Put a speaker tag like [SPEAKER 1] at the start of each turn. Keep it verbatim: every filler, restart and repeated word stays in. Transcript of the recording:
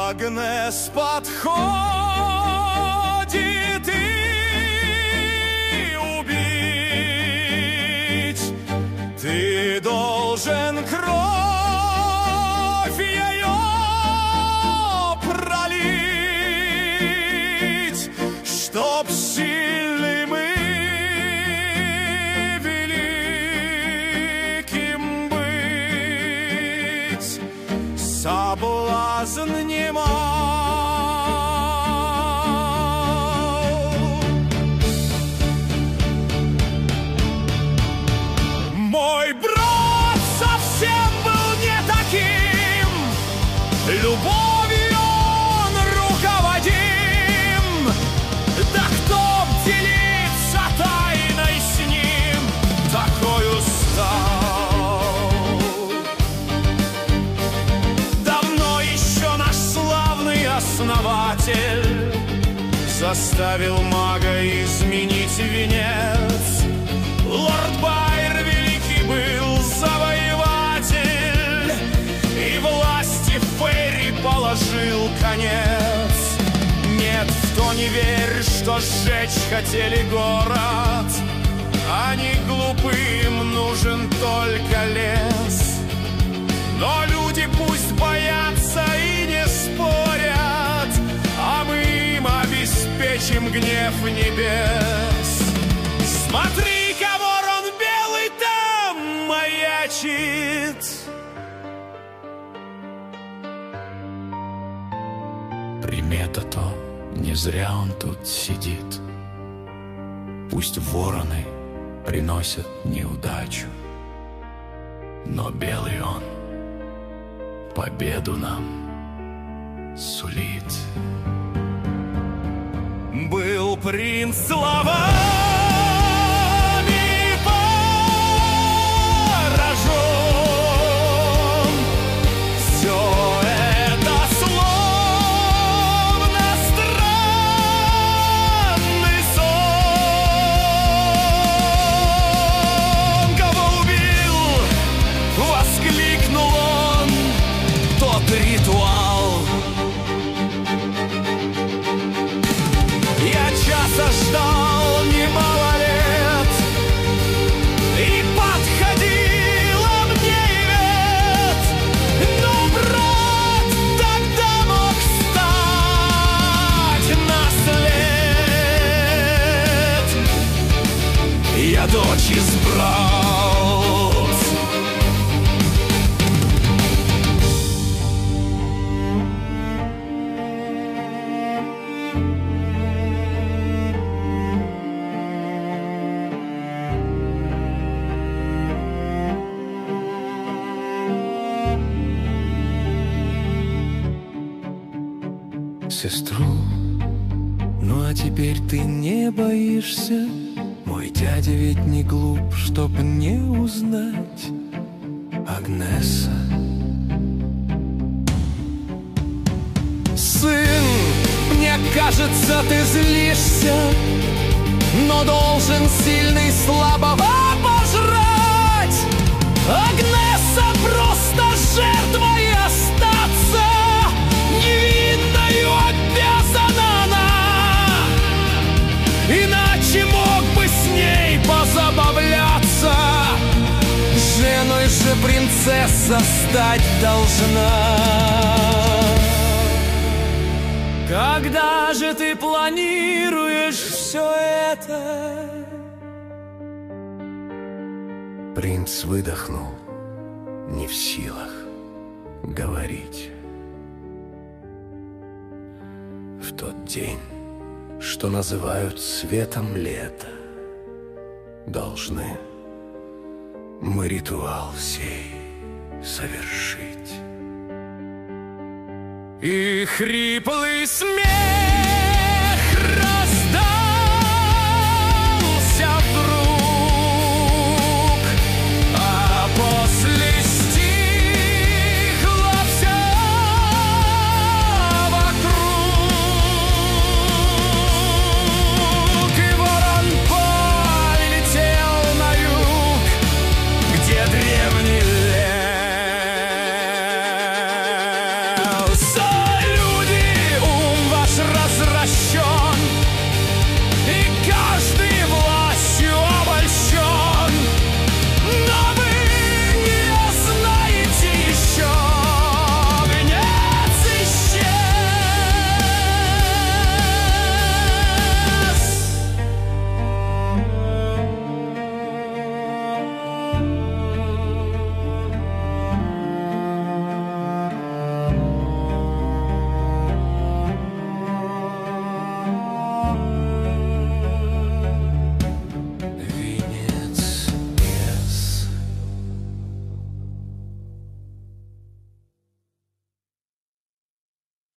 [SPEAKER 1] Агнес подходит и убить. Ты должен кровь ее пролить, чтоб сильным и великим быть. Соблазн немал. Мой брат совсем был не таким, любовью он руководим. Да кто б делиться тайной с ним, такой устал. Давно еще наш славный основатель заставил мага изменить венец. Лорд Байр великий был завоеватель, и власти Фейри положил конец. Нет, в то не верь, что сжечь хотели город. Они глупы, им нужен только лес. Но люди пусть боятся и не спорят, а мы им обеспечим гнев небес. Смотри-ка, ворон белый там маячит.
[SPEAKER 2] Примета то, не зря он тут сидит. Пусть вороны приносят неудачу, но белый он победу нам сулит.
[SPEAKER 1] Был принц словами поражен. Все это словно странный сон. Кого убил? Воскликнул он. Тот ритуал. Я часа ждал немало лет, и подходила мне вет. Но брат тогда мог встать на след. Я дочь избрал.
[SPEAKER 3] Сестру, ну а теперь ты не боишься? Мой дядя ведь не глуп, чтоб не узнать Агнеса.
[SPEAKER 1] Сын, мне кажется, ты злишься, но должен сильный слабого пожрать. Агнеса просто жертвой остаться, невинною обязана она. Иначе мог бы с ней позабавляться. Женой же принцесса стать должна. Когда же ты планируешь все это?
[SPEAKER 3] Принц выдохнул, не в силах говорить. В тот день, что называют светом лета, должны мы ритуал сей совершить.
[SPEAKER 1] И хриплый смех раздался вдруг, а после стихло все вокруг. И ворон полетел на юг, где древний лес.